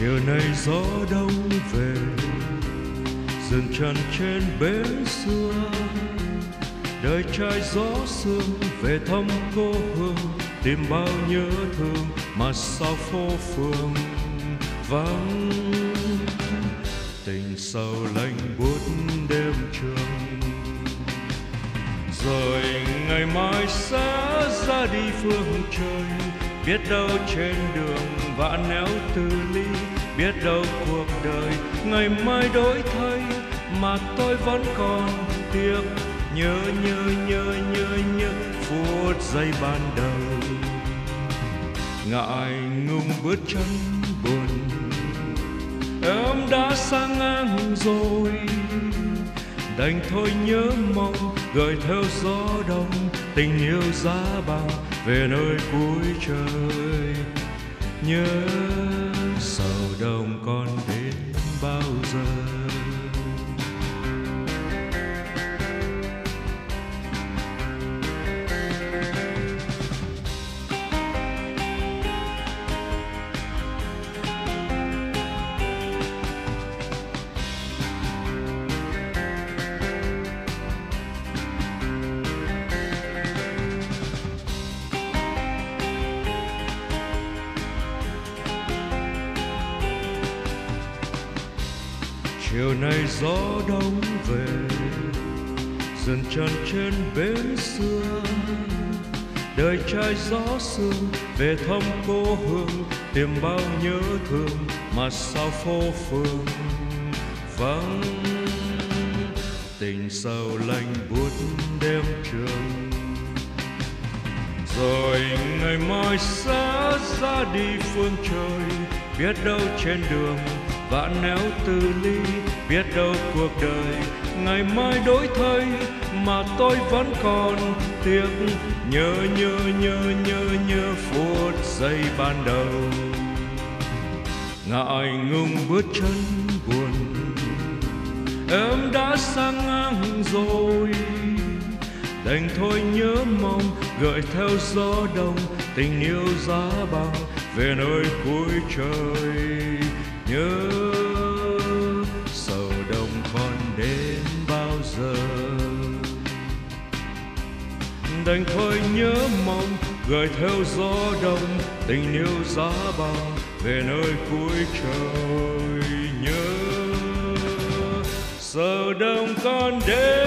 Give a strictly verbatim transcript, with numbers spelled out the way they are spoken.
Chiều nay gió đông về, dừng chân trên bến xưa. Đời trai gió sương về thăm cô hương, tìm bao nhớ thương mà sao phố phường vắng. Tình sầu lạnh buốt đêm trường, rồi ngày mai sẽ ra đi phương trời. Biết đâu trên đường vạn néo từ ly, biết đâu cuộc đời ngày mai đổi thay, mà tôi vẫn còn tiếc nhớ nhớ nhớ nhớ nhớ phút giây ban đầu. Ngại ngùng bước chân buồn, em đã sang ngang rồi, đành thôi nhớ mong gợi theo gió đông. Tình yêu giá băng về nơi cuối trời, nhớ sầu đông còn đến bao giờ. Chiều nay gió đông về, dừng chân trên bến xưa. Đời trai gió sương về thăm cô hương, tìm bao nhớ thương mà sao phố phường vắng. Tình sầu lạnh buốt đêm trường, rồi ngày mai sẽ ra đi phương trời. Biết đâu trên đường vạn néo từ ly, biết đâu cuộc đời ngày mai đổi thay, mà tôi vẫn còn tiếc nhớ nhớ nhớ nhớ nhớ phút giây ban đầu. Ngại ngùng bước chân buồn, em đã sang ngang rồi, đành thôi nhớ mong gợi theo gió đông. Tình yêu giá băng về nơi cuối trời, nhớ sầu đông còn đến bao giờ. Đành thôi nhớ mong gợi theo gió đông. Tình yêu giá băng về nơi cuối trời, nhớ sầu đông còn đến